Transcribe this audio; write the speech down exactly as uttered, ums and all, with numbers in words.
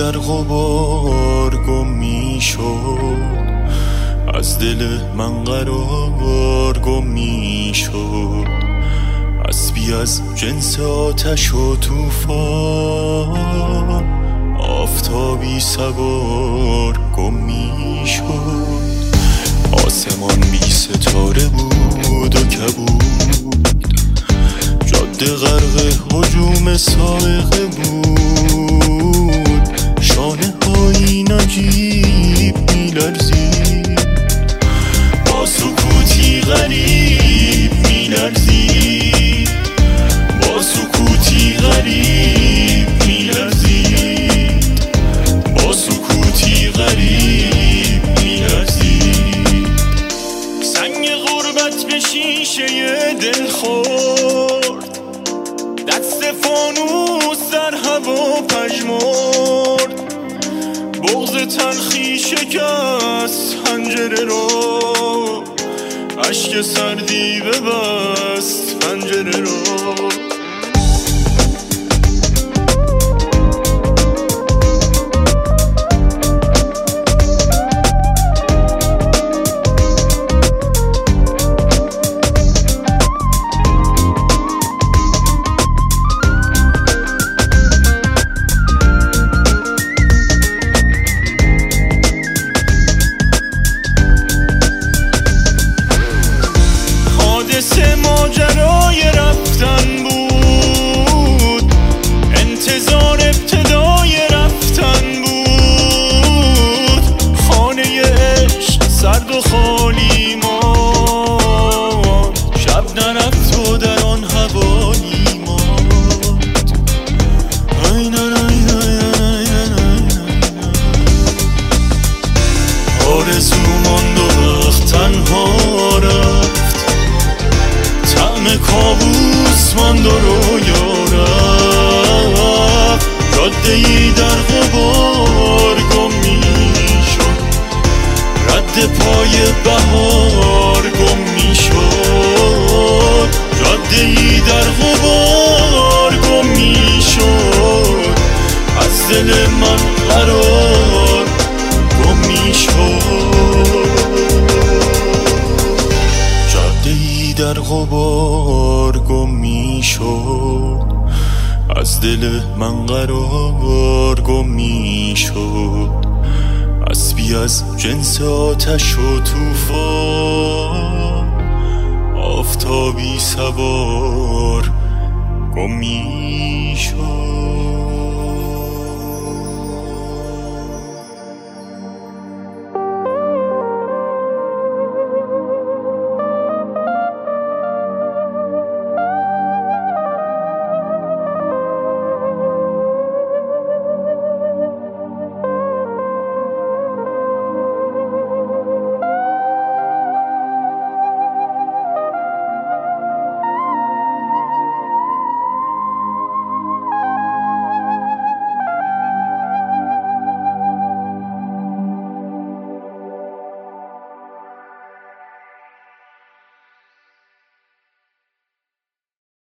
در غبار گم می شد، از دل من قرار گم می شد. اسبی از جنس آتش و طوفان، آفتابی سوار گم می شد. آسمان بی ستاره بود و کبود، جاده غرق هجوم سائقه بود. شانه های نجیب می لرزید، با سکوتی غریب می لرزید، با سکوتی غریب می لرزید، با سکوتی غریب می لرزید. سنگ غربت به شیشه دل خورد، دست فانوس در هوا پژمرد. بغض تلخی شکست پنجره رو، اشک سردی ببست پنجره رو. ماجرای رفتن بود، انتظار ابتدای رفتن بود. خانه عشق سرد و خالی ماند، شب نرفت و در آن حوالی ماند. آرزو ماند و وقت تنها رفت، کابوس ماند و رویا رفت. جاده ای در غبار گم می شد، رد پای بهار گم می شد. جاده ای در غبار گم می شد، از دل من قرار گم می شد. در غبار گم می شد، از دل من قرار گم می شد. اسبی از جنس آتش و طوفان، آفتابی سوار گم می شد.